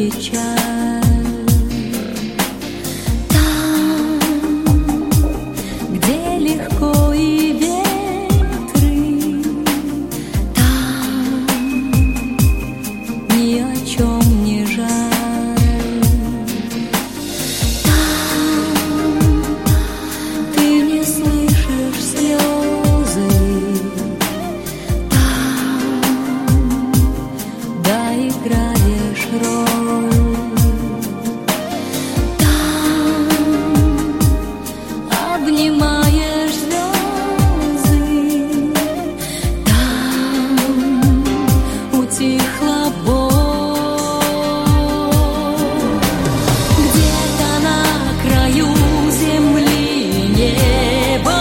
печаль. Там, где легко и ветры, там ни о чем не жаль. Там ты не слышишь слезы, там доиграешь роль. Обнимаешь звезды, там утихла боль. Где-то на краю земли неба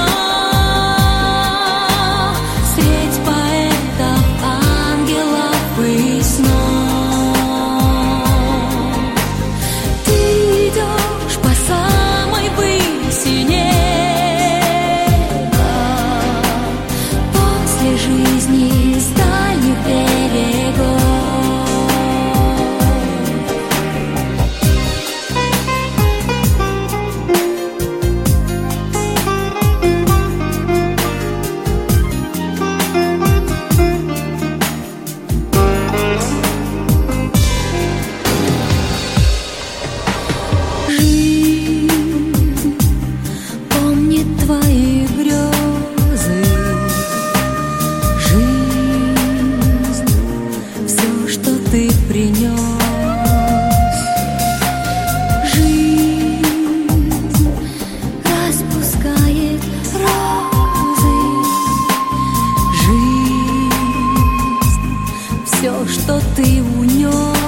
средь поэтов, ангелов и снов ты идешь по самой выси неба. После жизни с дальних берегов. Жизнь помнит твои грезы. Жизнь все, что ты принес. Жизнь распускает розы. Жизнь все, что ты унес.